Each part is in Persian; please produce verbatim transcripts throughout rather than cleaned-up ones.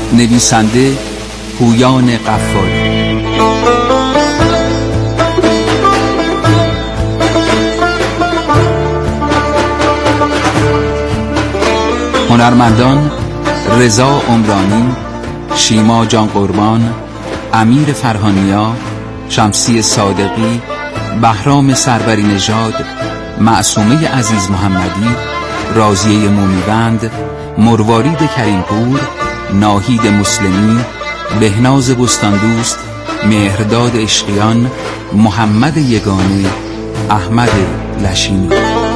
نویسنده پویان قفاری، هنرمندان رضا عمرانی، شیما جان قربان، امیر فرهانیا، شمسی صادقی، بهرام سروری نژاد، معصومه عزیز محمدی، راضیه مومیوند، مروارید کریمپور، ناهید مسلمی، بهناز بستاندوست، مهرداد عشقیان، محمد یگانه، احمد لشینی.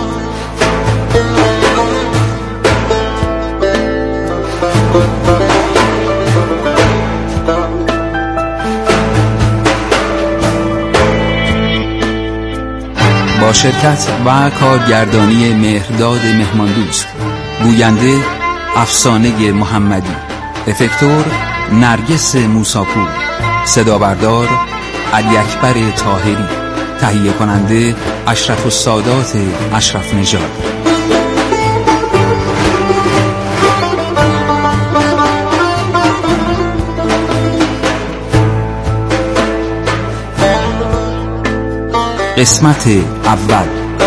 با شرکت و کارگردانی مهرداد مهماندوست، گوینده افسانه محمدی، افکتور نرگس موساپور، صدا بردار علی اکبر طاهری، تهیه کننده اشرف السادات اشرف نژاد. قسمت اول.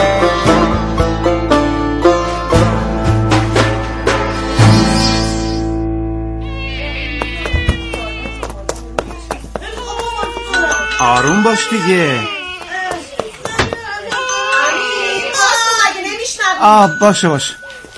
آروم باش دیگه. آه باشه باشه.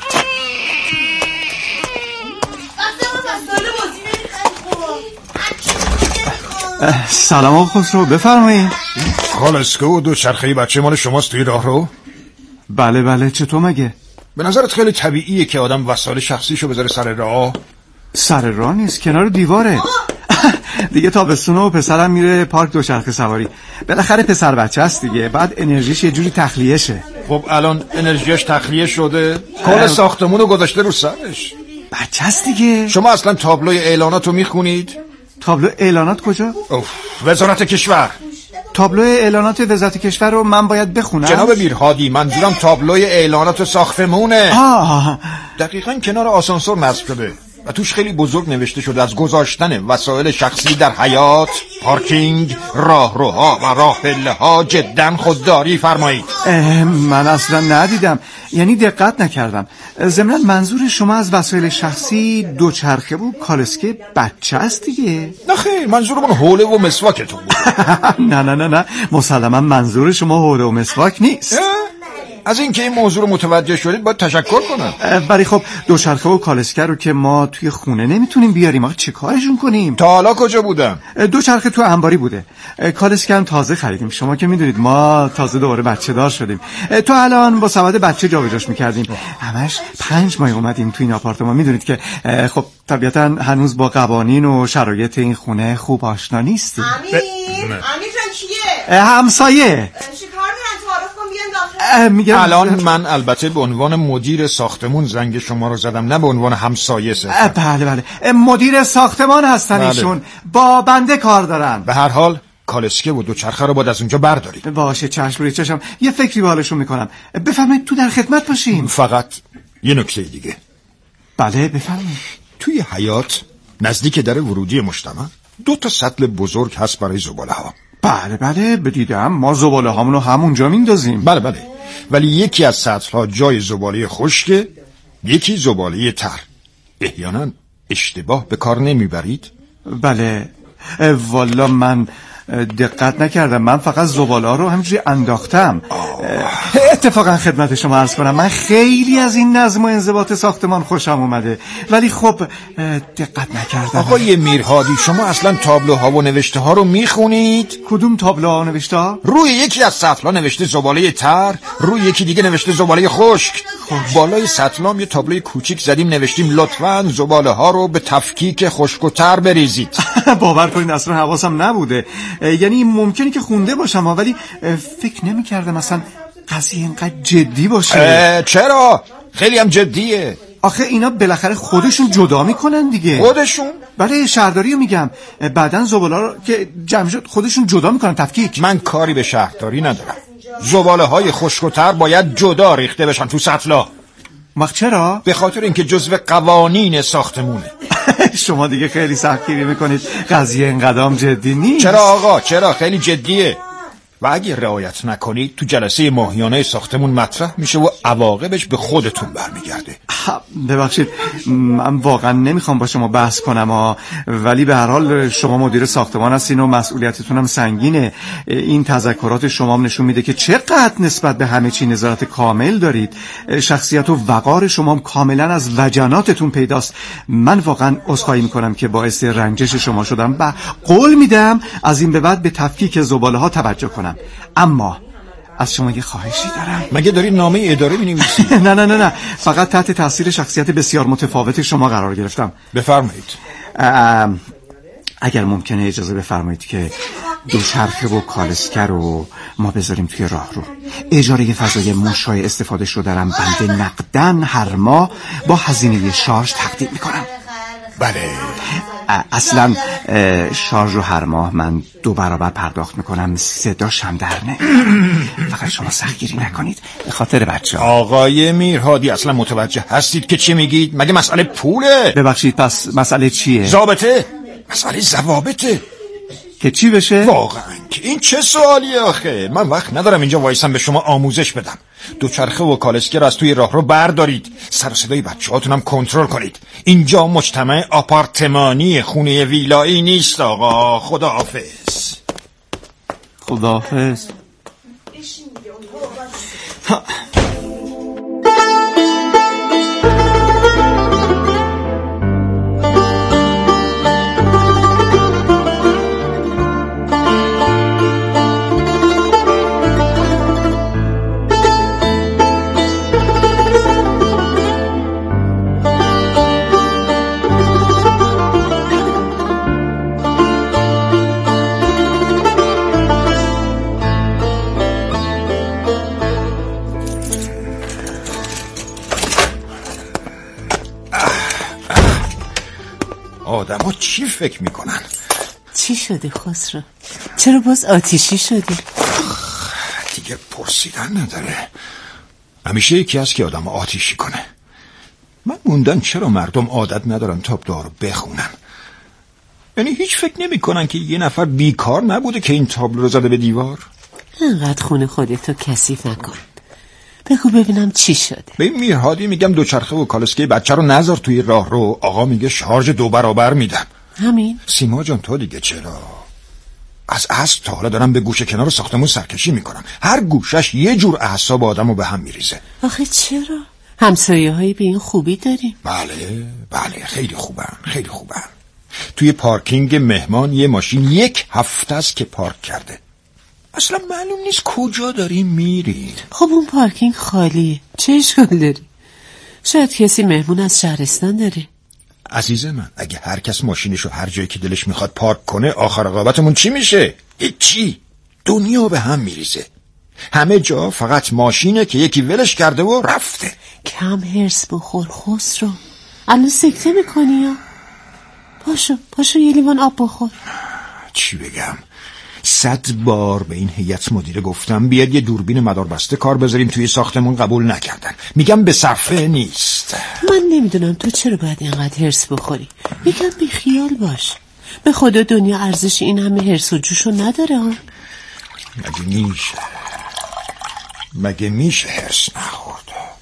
سلام آقا خسرو، بفرمایید. کالسکه و دو چرخه بچه مال شماست توی راه رو؟ بله بله. چطور مگه؟ به نظرت خیلی طبیعیه که آدم وسایل شخصیشو بذاره سر راه؟ سر راه نیست، کنار دیواره. دیگه تابستونه و پسرم میره پارک دوچرخه سواری. بالاخره پسر بچه است دیگه، بعد انرژیش یه جوری تخلیه شه. خب الان انرژیش تخلیه شده، کل ساختمونو گذاشته رو سرش. بچه است دیگه. شما اصلا تابلوی اعلاناتو میخونید؟ تابلو اعلانات کجا؟ اوف، وزارت کشور. تابلو اعلانات وزارت کشور رو من باید بخونم؟ جناب میرهادی، منظورم تابلوی اعلانات ساختمونه. آه. دقیقاً کنار آسانسور نصب شده و توش خیلی بزرگ نوشته شده از گذاشتن وسایل شخصی در حیاط، پارکینگ، راهروها و راه پله ها جدا خودداری فرمایید. من اصلا ندیدم، یعنی دقت نکردم. ضمناً منظور شما از وسایل شخصی دوچرخه و کالسکه بچه است دیگه؟ نه خیر، منظور من حوله و مسواکتون بود. نه نه نه نه، مسلما منظور شما حوله و مسواک نیست. از اینکه این موضوع رو متوجه شدید باید تشکر کنم. ولی خب دوچرخه و کالسکه رو که ما توی خونه نمیتونیم بیاریم، آخه چه کارشون کنیم؟ تا حالا کجا بودم؟ دوچرخه تو انباری بوده، کالسکه هم تازه خریدیم. شما که میدونید ما تازه دوباره بچه دار شدیم. تو الان با سبد بچه جابجاش میکردیم. همش پنج ماه اومدیم تو این آپارتمان. میدونید که خب طبیعتا هنوز با قوانین و شرایط این خونه خوب آشنا نیستیم. امیر امیر جان کیه؟ همسایه. میگم الان من البته به عنوان مدیر ساختمون زنگ شما رو زدم، نه به عنوان همسایه سر. بله بله، مدیر ساختمان هستن. بله. ایشون با بنده کار دارن. به هر حال کالسکه و دوچرخه رو باید از اونجا بردارید. باشه چشم روی چشم، یه فکری به حالشون میکنم. بفرمایید تو در خدمت باشیم. فقط یه نکته دیگه. بله بفرمایید. توی حیاط نزدیک در ورودی مجتمع دو تا سطل بزرگ هست برای زباله ها. بله بله بدیدم، ما زباله هامونو همونجا میندازیم. بله بله، ولی یکی از سطل ها جای زباله خشکه، یکی زباله تر. احیانا اشتباه به کار نمیبرید؟ بله والا من دقت نکردم، من فقط زباله ها رو همینجوری انداختم. اتفاقا خدمت شما عرض کنم من خیلی از این نظم و انضباط ساختمان خوشم اومده، ولی خب دقت نکردم. آقای میرهادی، شما اصلا تابلوها و نوشته ها رو میخونید؟ کدوم تابلوها و نوشته ها؟ روی یکی از سطل‌ها نوشته زباله تر، روی یکی دیگه نوشته زباله خشک. بالای سطلام یه تابلوی کوچیک زدیم نوشتیم لطفاً زباله ها رو به تفکیک خشک و تر بریزید. باور کنید اصلا حواسم نبوده، یعنی ممکنه که خونده باشم ولی فکر نمی کردم اصلا قضیه اینقدر جدی باشه. چرا؟ خیلی هم جدیه. آخه اینا بالاخره خودشون جدا میکنن دیگه. خودشون؟ بله شهرداری رو میگم، بعدن زباله رو که جمع شد خودشون جدا میکنن تفکیک. من کاری به شهرداری ندارم. زباله های خشک و تر باید جدا ریخته بشن تو سطلا. وقت چرا؟ به خاطر اینکه جزو قوانین ساختمونه. شما دیگه خیلی سختگیری میکنید، قضیه اینقدام جدی نیست. چرا آقا؟ چرا؟ خیلی جدیه و اگه رعایت نکنید تو جلسه ماهیانه ساختمون مطرح میشه و عواقبش به خودتون برمیگرده. ببخشید من واقعا نمیخوام با شما بحث کنم ها، ولی به هر حال شما مدیر ساختمان هستین و مسئولیتتون هم سنگینه. این تذکرات شما هم نشون میده که چقدر نسبت به همه چی نظارت کامل دارید. شخصیت و وقار شما هم کاملا از وجناتتون پیداست. من واقعا عذرخواهی میکنم که باعث رنجش شما شدم و قول میدم از این به بعد به تفکیک زباله ها توجه کنم. اما از شما یه خواهشی دارم. مگه داری نامه اداره می‌نویسی؟ نه نه نه نه فقط تحت تاثیر شخصیت بسیار متفاوت شما قرار گرفتم. بفرمایید. اگر ممکنه اجازه بفرمایید که دوچرخه و کالسکه رو ما بذاریم توی راه رو. اجاره فضای مشای استفاده شده دارم بنده نقدن هر ماه با هزینه شارژ تقدیم میکنم. بله. اصلا شارژ رو هر ماه من دو برابر پرداخت میکنم، صداش هم در نه. فقط شما سختگیری نکنید به خاطر بچه ها. آقای میرهادی اصلا متوجه هستید که چی میگید؟ مگه مسئله پوله؟ ببخشید پس مسئله چیه؟ ضابطه؟ مسئله ضوابطه که چی بشه؟ واقعا که این چه سوالیه آخه؟ من وقت ندارم اینجا وایسم به شما آموزش بدم. دوچرخه و کالسکه رو از توی راه رو بردارید، سر و صدای بچه‌هاتونم کنترل کنید. اینجا مجتمع آپارتمانی خونه ویلایی نیست آقا. خداحافظ. خداحافظ. آدم ها چی فکر میکنن؟ چی شده خسرو؟ چرا باز آتیشی شدی؟ دیگه پرسیدن نداره. همیشه یکی هست که آدم آتیشی کنه. من موندن چرا مردم عادت ندارن تابلوها رو بخونن؟ یعنی هیچ فکر نمی کنن که یه نفر بیکار نبوده که این تابلو رو زده به دیوار؟ انقدر خونه خودتو کثیف نکن. بگو ببینم چی شده. به این میرهادی میگم دوچرخه و کالسکه بچه رو نذار توی راه رو. آقا میگه شارژ دو برابر میدم. همین؟ سیما جان تو دیگه چرا؟ از اصل تا حالا دارم به گوشه کنار ساختمون سرکشی میکنم. هر گوشش یه جور اعصاب آدمو به هم میریزه. آخه چرا؟ همسایه هایی به این خوبی داریم. بله بله خیلی خوبن خیلی خوبن. توی پارکینگ مهمان یه ماشین یک هفته است که پارک کرده. اصلا معلوم نیست کجا داریم میریم. خب اون پارکینگ خالیه، چه اشکال داری؟ شاید کسی مهمون از شهرستان داره. عزیز من اگه هر کس ماشینشو هر جایی که دلش میخواد پارک کنه آخر عاقبتمون چی میشه؟ هیچی. دنیا به هم میریزه. همه جا فقط ماشینه که یکی ولش کرده و رفته. کم هرس بخور خسرو. الان سکته میکنی یا؟ پاشو پاشو یه لیوان آب بخور. چی بگم؟ صد بار به این هیئت مدیره گفتم بیاد یه دوربین مداربسته کار بذاریم توی ساختمون، قبول نکردن. میگم به صرفه نیست. من نمیدونم تو چرا باید اینقدر هرس بخوری. میگم بی خیال باش. به خدا دنیا ارزش این همه هرس و جوشو نداره ها. مگه میشه مگه میشه هرس نخورد؟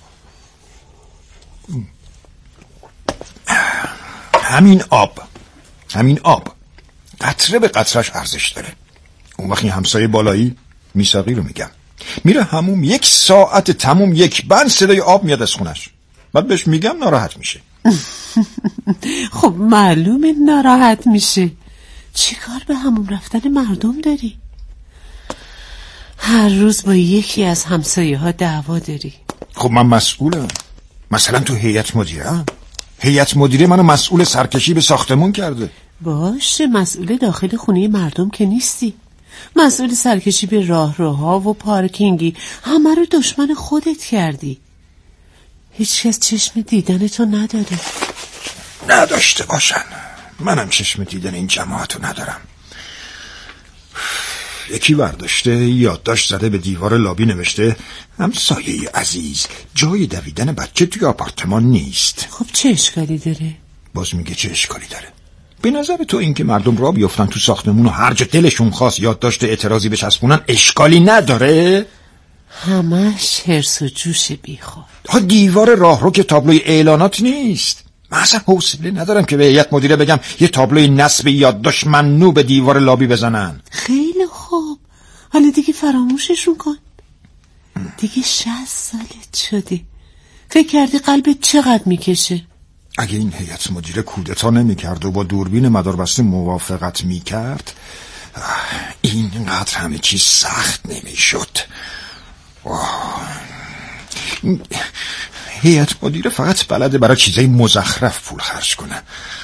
همین آب همین آب قطره به قطرش ارزش داره. اون وقتی همسایه بالایی میساقی رو میگم میره هموم یک ساعت تموم یک بند صدای آب میاد از خونش. بعد بهش میگم ناراحت میشه. خب معلومه ناراحت میشه. چی کار به هموم رفتن مردم داری؟ هر روز با یکی از همسایه ها دعوا داری. خب من مسئولم. مثلا تو هیئت مدیره هیئت مدیره منو مسئول سرکشی به ساختمون کرده. باشه مسئول داخل خونه مردم که نیستی. مسئول سرکشی به راه روها و پارکینگی. همه رو دشمن خودت کردی. هیچ کس چشم دیدن تو نداره. نداشته باشن. منم چشم دیدن این جماعتو ندارم. یکی برداشته یادداشت زده به دیوار لابی نوشته همسایه عزیز جای دویدن بچه توی آپارتمان نیست. خب چه اشکالی داره؟ باز میگه چه اشکالی داره؟ به نظر تو این که مردم را بیفتن تو ساختمون و هر جا دلشون خواست یادداشت اعتراضی بچسبونن اشکالی نداره؟ همش هرس و جوش بیخود. ها دیوار راهرو که تابلوی اعلانات نیست. من اصلا حوصله ندارم که به هیئت مدیره بگم یه تابلوی نصب یادداشت ممنوع به دیوار لابی بزنن. خیلی خوب، حالا دیگه فراموششون کن. دیگه شصت سالت شده، فکر کردی قلبت چقدر میکشه؟ اگه این هیئت مدیره کودتا نمیکرد و با دوربین مداربسته موافقت میکرد اینقدر همه چیز سخت نمیشد. هیئت مدیره فقط بلده برای چیزای مزخرف پول خرج کنه.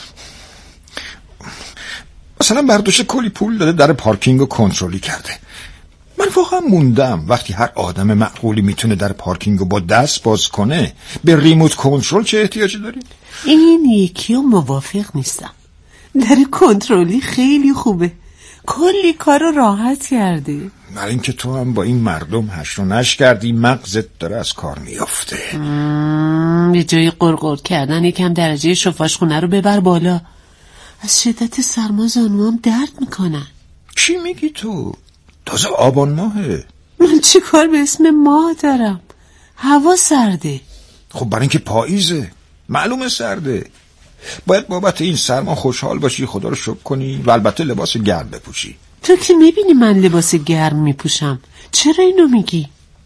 مثلا برداشت کلی پول داده در پارکینگ و کنترلی کرده. من واقعا موندم وقتی هر آدم معقولی میتونه در پارکینگ رو با دست باز کنه، به ریموت کنترل چه احتیاجی داری؟ این یکی رو موافق نیستم. در کنترلی خیلی خوبه، کلی کار رو راحت کرده. برای اینکه تو هم با این مردم هش و نش کردی مغزت داره از کار میافته. به جای قرقر کردن یکم درجه شفاش خونه رو ببر بالا. از شدت سرما زانوام درد میکنن. چی میگی تو؟ تازه آبان ماهه. من چی کار به اسم ماه دارم؟ هوا سرده. خب برای اینکه پاییزه معلومه سرده. باید بابت این سرما خوشحال باشی، خدا رو شکر کنی و البته لباس گرم بپوشی. تو که میبینی من لباس گرم میپوشم، چرا اینو میگی؟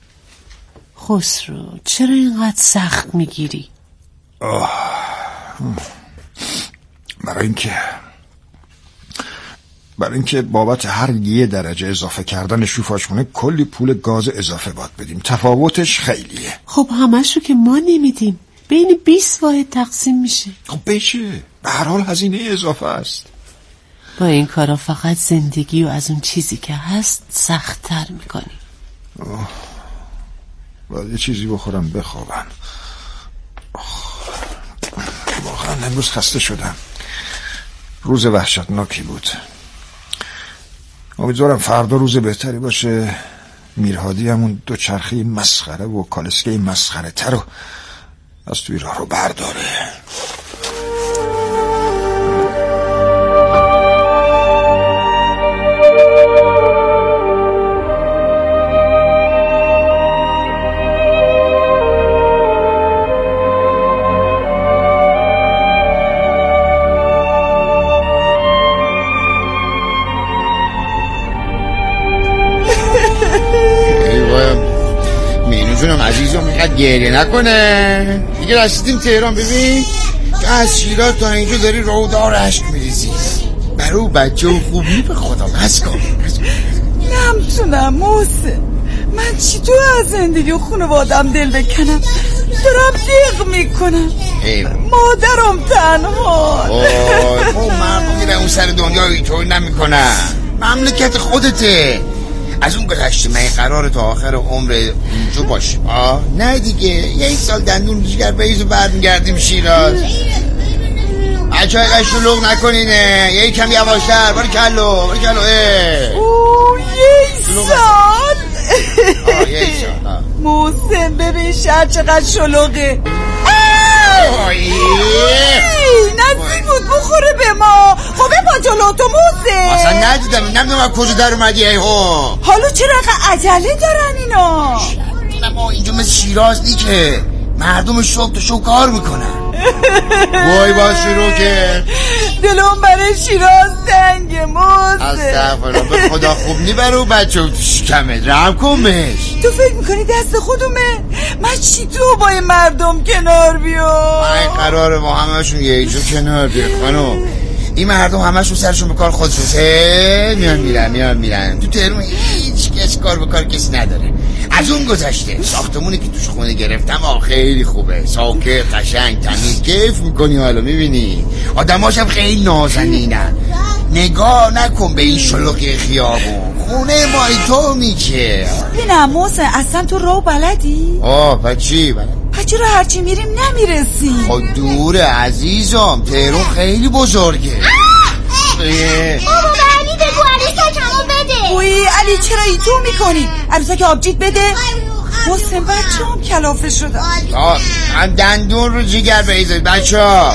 خسرو چرا اینقدر سخت میگیری؟ برای اینکه برای اینکه بابت هر یه درجه اضافه کردن شوفاژخونه کلی پول گاز اضافه باید بدیم. تفاوتش خیلیه. خب همش رو که ما نمیدیم، بین بیست واحد تقسیم میشه. خب بشه، به هر حال هزینه اضافه است. با این کارا فقط زندگی و از اون چیزی که هست سخت‌تر میکنی. باید یه چیزی بخورم بخوابم. واقعا امروز خسته شدم. روز وحشتناکی بود. امیدوارم فردا روز بهتری باشه. میرهادی همون دو چرخی مسخره و کالسکه مسخره تر رو از توی راه رو برداره. عزیزم اینقدر گریه نکنه دیگه. رسیدیم تهران. ببین از شیراز تا اینجا داری رودار عشق میریزی. برو بچه و خوبی به خدا بس کن. نمیتونم محسن، من چطور از زندگی و خانوادم دل بکنم؟ دارم دیق میکنم. مادرم تنها. اوه مردم میره اون سر دنیا اینطور نمیکنن. مملکت خودته. از اون گذشته من قراره تا آخر عمر اونجا باشیم. آه نه دیگه یه سال دندون جگر بیزو برمیگردیم شیراز. بچه های قشت شلوغ نکنینه، یه کم یواشتر. باری کلو باری کلو. اوه یه سال. آه یه سال. محسن ببین شهر چقدر شلوغه. نزدیک بود بخوره به ما. خب با جلو تو محسن. اصلا ندیدم نمیدونم کجا در اومدی. ای ها حالا چرا عجله دارن اینا؟ ما اینجا مثل شیراز نی که مردم شوق تو شوق کار میکنن. وای با شروع که دلم برای شیراز تنگه محسن. استغفرالله به خدا خوب نی برو بچه و شکمه رحم کن بهش. تو فکر میکنی دست خودمه؟ من چی تو با این مردم کنار بیام؟ من قراره با همهشون یه جو کنار بیام خانم. این مردم همهشون سرشون به کار خودشون میان میرن میان میرن. تو تهران هیچ کس کار به کار کسی نداره. از اون گذشته ساختمونی که توش خونه گرفتم آه خیلی خوبه، ساکت قشنگ تمیز، کیف میکنی. حالا میبینی آدماشم خیلی نازنینن. نگاه نکن به این شلوغی خیابون. خونه مای تو میچه. بینم محسن اصلا تو راه بلدی؟ آه پس چی بلد؟ پس چرا هرچی میریم نمیرسیم؟ خب دوره عزیزم، تهران خیلی بزرگه. بابا به علی بگو عروسکمو بده. اوی علی چرا ای تو میکنی؟ عروسک آبجیت بده. محسن بچه هم کلافه شدم. من دندون رو جگر بیزید بچه ها.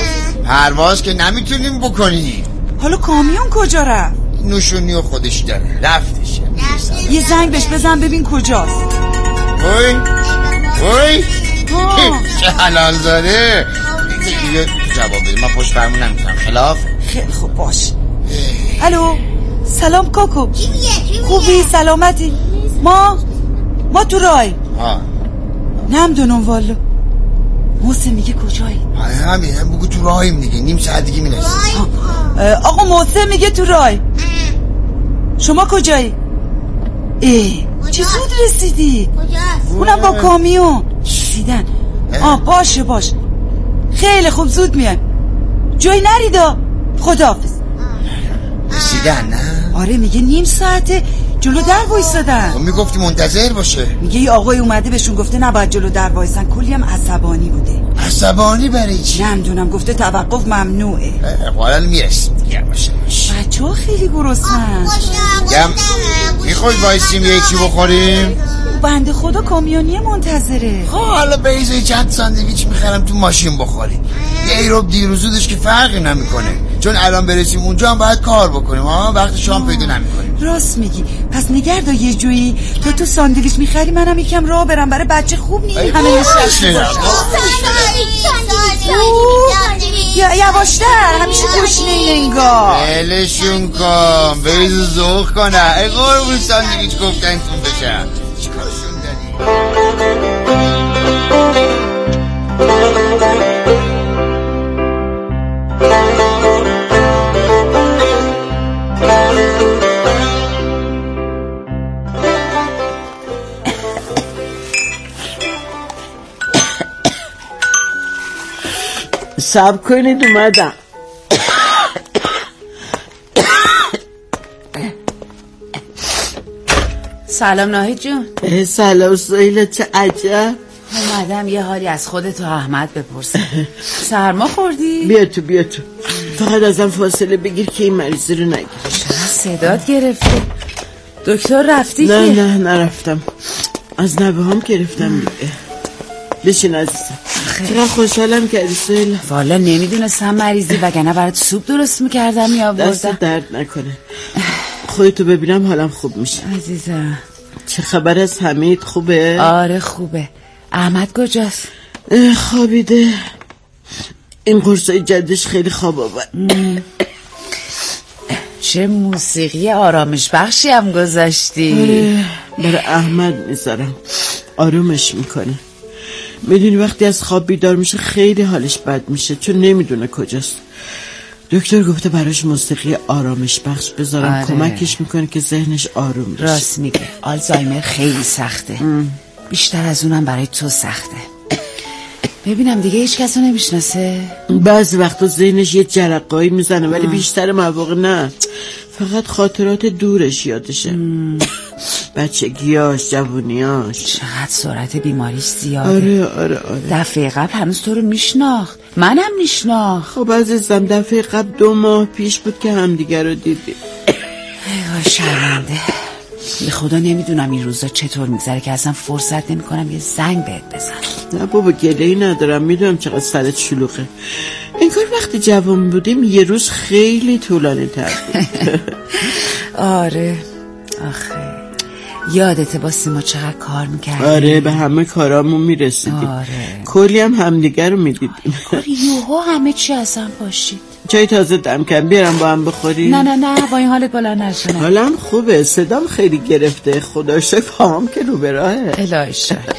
پرواز که نمیتونیم بکنیم. حالا کامیون کجا رفت؟ نوشونی و خودش داره رفتش. یه زنگ بهش بزن ببین کجاست. وای وای چه حلال زاره. دیگه جواب بده، من پشت فرمون نمیتونم. خلاف خیلی خوب باش. الو سلام کاکو، خوبی؟ سلامتی؟ ما ما تو رای نمیدونم والا. محسن میگه کجایی؟ همین هم بگو تو راهیم دیگه، نیم ساعت دیگه میرسیم. آقا محسن میگه تو رای. شما کجایی؟ ای چه زود رسیدی؟ اونم با کامیون رسیدن. آه باشه باشه خیلی خوب زود میان. جایی نریدا. خداحافظ. رسیدن نه؟ آره میگه نیم ساعته جلو در وایسادن. خب میگفتی منتظر باشه. میگه یه آقای اومده بهشون گفته نباید جلو در وایسن. کلی هم عصبانی بوده. عصبانی برای چی؟ نمیدونم گفته توقف ممنوعه. حالا میرسیم دیگه. باشه باشه. بچه ها خیلی گرسنن. گم میخوای وایسیم یکی بخوریم؟ بنده خدا کامیونی منتظره. خب حالا بیزه چند ساندویچ میخرم تو ماشین بخوریم. یه ایروب دیروزودش که فرقی نمیکنه، چون الان برسیم اونجا هم باید کار بکنیم. ها وقت شام پیدا نمیکنیم. راست میگی. پس نگردا یه جویی تو تو ساندویچ میخری منم یکم راه برم. برای بچه خوب نیست همه نشسته باشه. یا یواشتر همیشه گشنه این انگار. بلشون کن بریز زوخ کنه. ای قربون ساندویچ گفتنتون بشه. چیکارشون دادی؟ صبر کنید اومدم. سلام ناهید جون. سلام سهیلا، چه عجب. اومدم یه حالی از خودت و احمد بپرسم. سرما خوردی؟ بیا تو بیا تو. فقط ازم فاصله بگیر که این مریضی رو نگیر. صدات گرفته. دکتر رفتی؟ نه که؟ نه نرفتم. از نبه هم گرفتم دیگه. بشین عزیزم. چقدر خوشحالم کردی سهیلا. والا نمیدونستم مریضی، وگرنه برات سوپ درست میکردم یا بردم. دست درد نکنه. خودتو ببینم حالم خوب میشه. عزیزم چه خبر از حمید؟ خوبه؟ آره خوبه. احمد کجاست؟ خوابیده. این قرصای جدش خیلی خواب آورد. چه موسیقی آرامش بخشی هم گذاشتی. برای احمد میذارم آرومش میکنه. میدونی وقتی از خواب بیدار میشه خیلی حالش بد میشه، چون نمیدونه کجاست. دکتر گفته براش موسیقی آرامش بخش بذارم. آره. کمکش میکنه که ذهنش آروم بشه. راست میگه. آلزایمر خیلی سخته. ام. بیشتر از اونم برای تو سخته. ببینم دیگه هیچ کسو نمیشناسه. بعضی وقتا ذهنش یه جرقایی میزنه ولی بیشتر مواقع نه، فقط خاطرات دورش یادشه. بچگیاش، جوونیاش. چقدر سرعت بیماریش زیاده. آره آره آره. دفعه قبل هنوز تو رو میشناخت، منم میشناخت. خب عزیزم دفعه قبل دو ماه پیش بود که همدیگه رو دیدی. ایوه شرمنده. به خدا نمیدونم این روزا چطور میگذره که اصلا فرصت نمیکنم یه زنگ بهت بزنم. نه بابا گله‌ای ندارم، میدونم چقدر سرت شلوغه. انگار وقتی جوان بودیم یه روز خیلی طولانی تر بود. آره آخه یادته با سیما چقدر کار میکردیم. آره به همه کارامون میرسیدیم. آره کلی هم همدیگر رو میدیدیم. آره یوها همه چی اصلا باشید. چای تازه دم کردم بیارم با هم بخوریم. نه نه نه با این حالت بلند نشو. حالم خوبه، صدام خیلی گرفته، خدا شکر پاهم که رو به راهه. الهی شکر.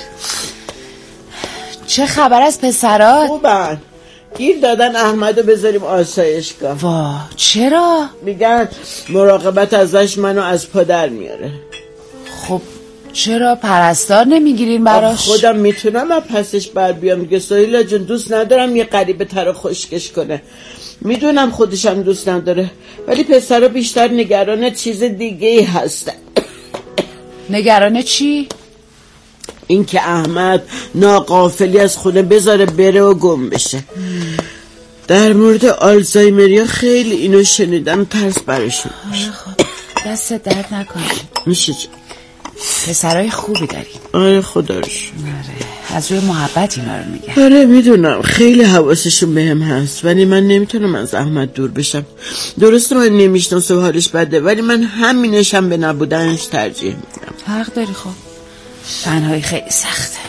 چه خبر از پسرات؟ خوبن. گیر دادن احمدو بذاریم آسایشگاه. وا چرا؟ میگن مراقبت ازش منو از پا در میاره. خب چرا پرستار نمیگیرین براش؟ خودم میتونم از پسش بر بیام دیگه سهیلا جون. دوست ندارم یه غریبه تر خشکش کنه. میدونم خودشم دوست نداره ولی پسرا بیشتر نگران چیز دیگه ای هستن. نگران چی؟ این که احمد ناغافلی از خونه بذاره بره و گم بشه. در مورد آلزایمریا خیلی اینو شنیدم، ترس برشون باشه. خب دست درد نکنه. میشه جا. پسرای خوبی داری. آره خدا رو شکر. آره از روی محبت اینا رو میگن. آره میدونم خیلی حواسشون بهم هست، ولی من نمیتونم از احمد دور بشم. درسته من نمیشناسم و حالش بده، ولی من همینش هم به نبودنش ترجیح میدم. حق داری. خب تنهایی خیلی سخته.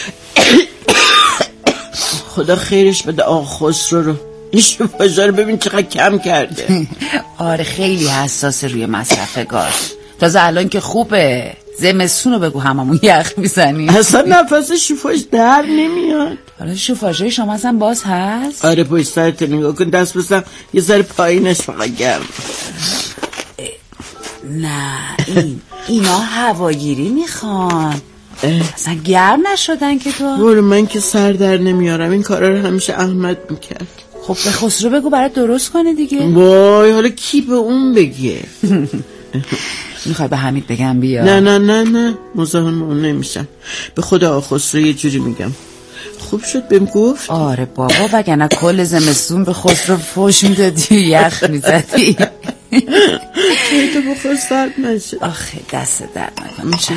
خدا خیرش بده آقا خسرو رو. این شوفاژا رو ببین چقدر کم کرده. آره خیلی حساس روی مصرف گاز. تازه الان که خوبه. زمستون رو بگو هممون یخ میزنیم. اصلا نفس شوفاژ در نمیاد. حالا شوفاژای شما اصلا باز هست؟ آره پشت سرت نگاه کن، دست بزن یه ذره پایینش فقط گرم. نه این اینا هواگیری میخوان. اصلا گرم نشدن که تو. برو من که سر در نمیارم، این کارا رو همیشه احمد میکرد. خب به خسرو بگو برات درست کنه دیگه. وای حالا کی به اون بگه؟ میخوای به حمید بگم بیا؟ نه نه نه نه مزاحم اون نمیشم. به خدا آقا خسرو یه جوری میگم. خوب شد بهم گفت. آره بابا وگرنه کل زمستون به خسرو فوش میدادی و یخ میزدی. تو بخور سرد نشه. آخه دست در نکن. میشه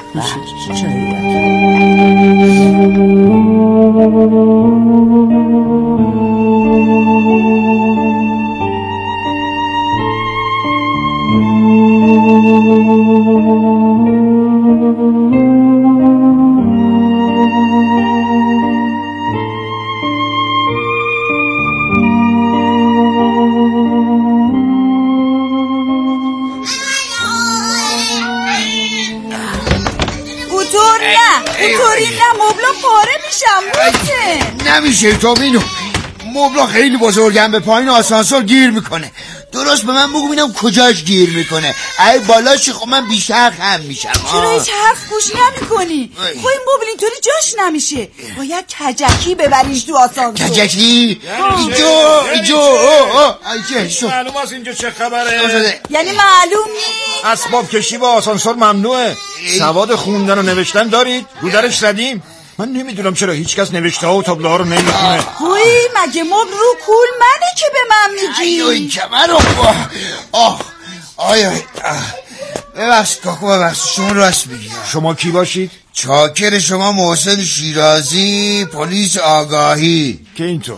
نمیشه تو مینو، مبلا خیلی بزرگم، به پایین آسانسور گیر میکنه. درست به من بگو ببینم کجاش گیر میکنه. ای بالاشی خب من بیشتر خم میشم. چرا هیچ حرف گوش نمیکنی؟ خب این مبل اینطوری جاش نمیشه، باید کجکی ببریش تو آسانسور. کجکی؟ اینجا اینجا معلوم است اینجا چه خبره؟ یعنی معلوم نیست؟ اسباب کشی با آسانسور ممنوعه. سواد خوندن و نوشتن دارید؟ رو درش زدیم؟ من نمیدونم چرا هیچ کس نوشته ها و تابلوها رو نمیخونه. وای مگه مبل رو کول منه که به من میگی؟ ای کمر آه آیا ببخش کاکو ببخش شما راست میگی. شما کی باشید؟ چاکر شما محسن شیرازی، پلیس آگاهی. که اینطور؟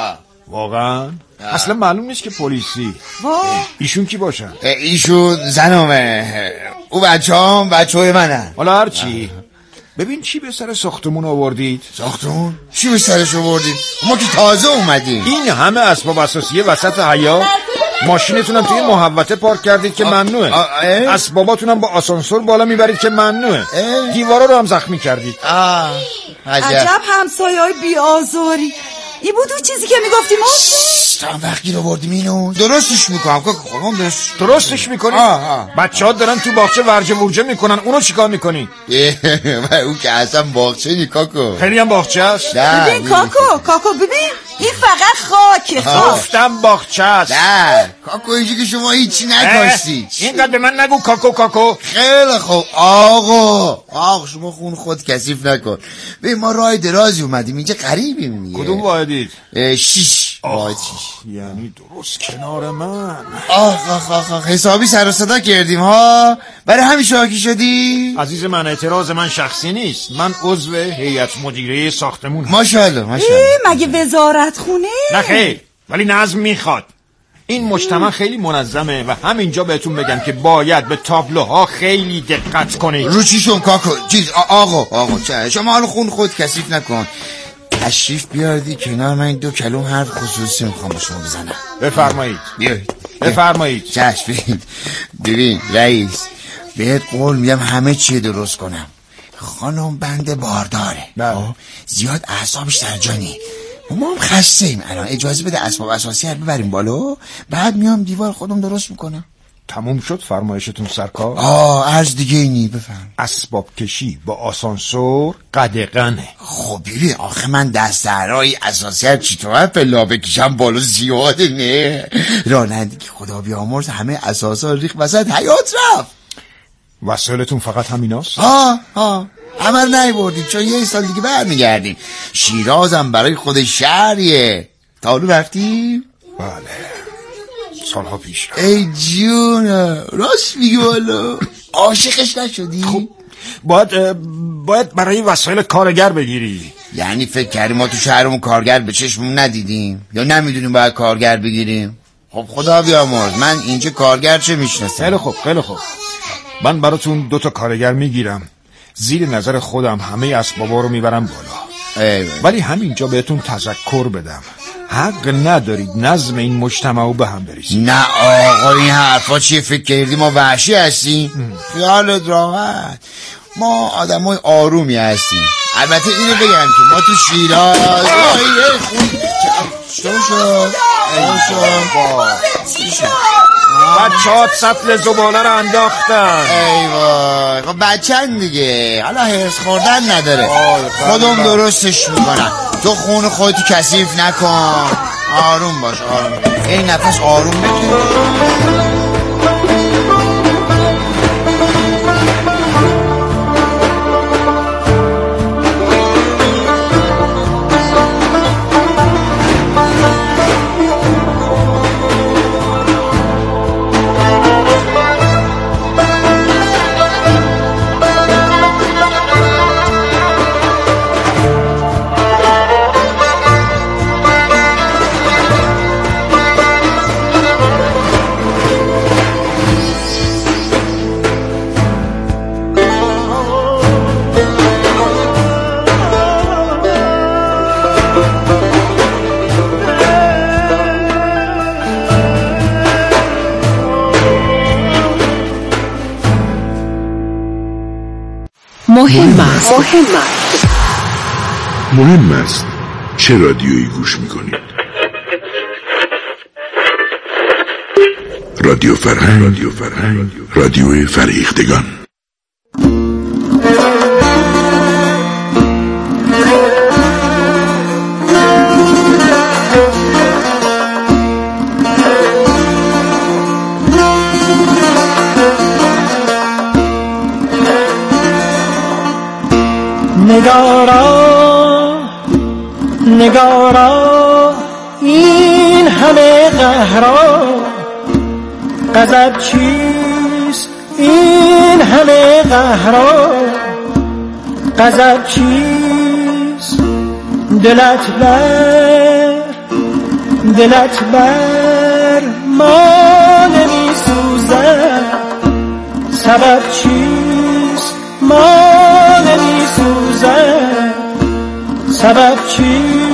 واقعا؟ اصلا معلوم نیست که پلیسی. ایشون کی باشن؟ ایشون زنمه، او بچه هم بچه های منن. حالا هرچی. ببین چی به سر ساختمون آوردید؟ ساختمون؟ چی به سرش آوردید؟ ما که تازه اومدیم. این همه اسباب اساسیه وسط حیاط. ماشینتونم توی محوطه پارک کردید که ممنوعه. اسباباتونم با آسانسور بالا میبرید که ممنوعه. دیوارا رو هم زخمی کردید. آه عجب, عجب همسایه‌های بی‌آزاری. این بود اون چیزی که میگفتیم تا وقتی رو بردیم اینو درستش میکنم که خودم درست درستش میکنی؟ بچه ها دارن تو باغچه ورجه ورجه میکنن، اونو چیکار میکنی؟ اون که اصلا باغچه نی کاکو. خیلی هم باغچه است. ببین کاکو کاکو ببین این فقط خاکه. خاک گفتم باغچه است. نه کاکو اینجا که شما هیچی نکاشتی. اینقدر به من نگو کاکو کاکو. خیلی خوب آقا آقا شما خون خود کثیف نکن. ببین ما راه درازی اومدیم اینجا قریبیم دیگه. کدوم واحدید؟ شیش واحد شیش. یعنی درست کنار من. آخ آخ آخ آخ حسابی سر و صدا کردیم ها. برای همین شاکی شدی؟ عزیز من اعتراض من شخصی نیست، من عضو هیئت مدیره ساختمون. ماشاءالله ماشاءالله. مگه وزارت خونه؟ نه خیر، ولی نظم میخواد. این مجتمع خیلی منظمه و همینجا بهتون بگم که باید به تابلوها خیلی دقت کنید. رو چیشون کاکو چیز آقا آقا شما حالا خون خود کثیف نکن. تشریف بیاردی کنار من دو کلم حرف خصوصی میخوام با شما بزنم. بفرمایید. بیایید. بفرمایید. چشم. ببین ببین رئیس بهت قول میدم همه چی درست کنم. خانم بنده بارداره. بله. زیاد اعصابش در جانی. ما هم خسته ایم الان. اجازه بده اسباب اساسی رو ببریم بالا، بعد میام دیوار خودم درست میکنم. تموم شد فرمایشتون سرکار؟ آه عرض دیگه اینی بفهم. اسباب کشی با آسانسور قدغنه. خب ببین آخه من دستهرهای اساسی چطور پلا بکشم بالا زیاده نه. راننده که خدا بیامرز همه اساسا ریخ وسط حیاط رفت. وسایلتون فقط همیناست؟ ها ها عمر نمیبردیم چون یه سال دیگه برمیگردیم. شیرازم برای خود شهریه. تا حالا رفتیم؟ بله سالها پیش. ای جون راست میگی والا. عاشقش نشدی؟ خب باید باید برای وسایل کارگر بگیری. یعنی فکر کردیم ما تو شهرمون کارگر به چشممون ندیدیم یا نمیدونیم باید کارگر بگیریم؟ خب خدا بیامرز، من اینجا کارگر چه میشناسم. خیلی خوب خیلی خوب، من براتون دوتا کارگر میگیرم، زیر نظر خودم همه اسبابا رو میبرم بالا. ای ولی همینجا بهتون تذکر بدم، حق ندارید نظم این مجتمع رو به هم بریزید. نه آقا این حرفا چیه؟ فکر کردی ما وحشی هستیم؟ خیالت راحت، ما آدمای آرومی هستیم. البته اینو بگم که ما تو شیراز چطور شد؟ بچه‌ها سطل زباله رو انداختن. ای وای، خب بچه‌ن دیگه، حالا هرس خوردن نداره، خودم درستش میکنم. تو خون خودتو کثیف نکن، آروم باش آروم. این نفس آروم بکن. مهم است. مهم است. مهم است چه رادیویی گوش میکنید؟ رادیو فرهنگ، رادیو فرهنگ، رادیو فریختگان. نگارا نگارا این همه قهرا، غضب چیست این همه قهرا، غضب چیست؟ دلت بر دلت بر ما نمی سوزد، سبب چیست ما نمی سوزد، سبب چیست؟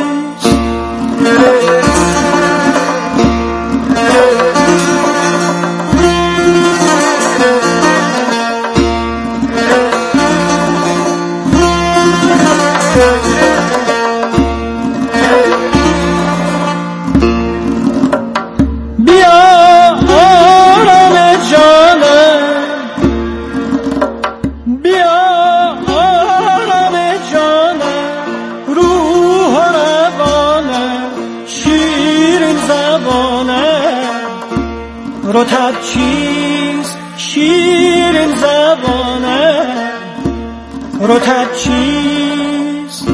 رتب چیست شیرین زبانه، رتب چیست؟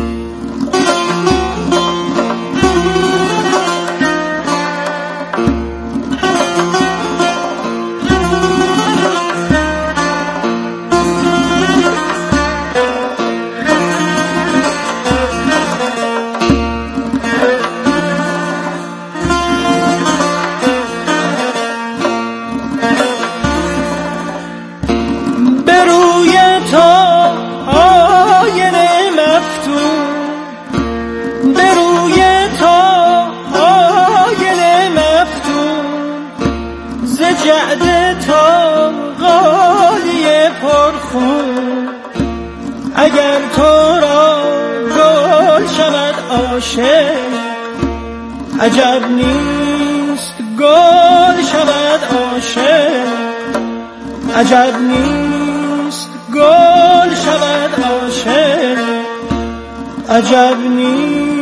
اگر تو را گل شود عاشق، عجب نیست گل شود عاشق، عجب نیست گل شود عاشق، عجب نیست.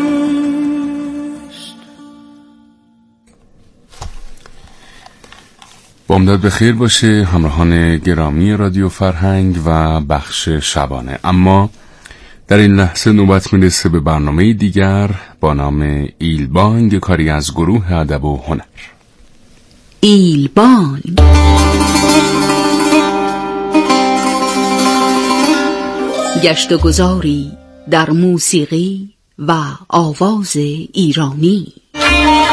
بامداد بخیر باشه همراهان گرامی رادیو فرهنگ و بخش شبانه. اما در این لحظه نوبت میرسه به برنامه دیگر با نام ایلبان، کاری از گروه ادب و هنر. ایلبان گشت و گذاری در موسیقی و آواز ایرانی.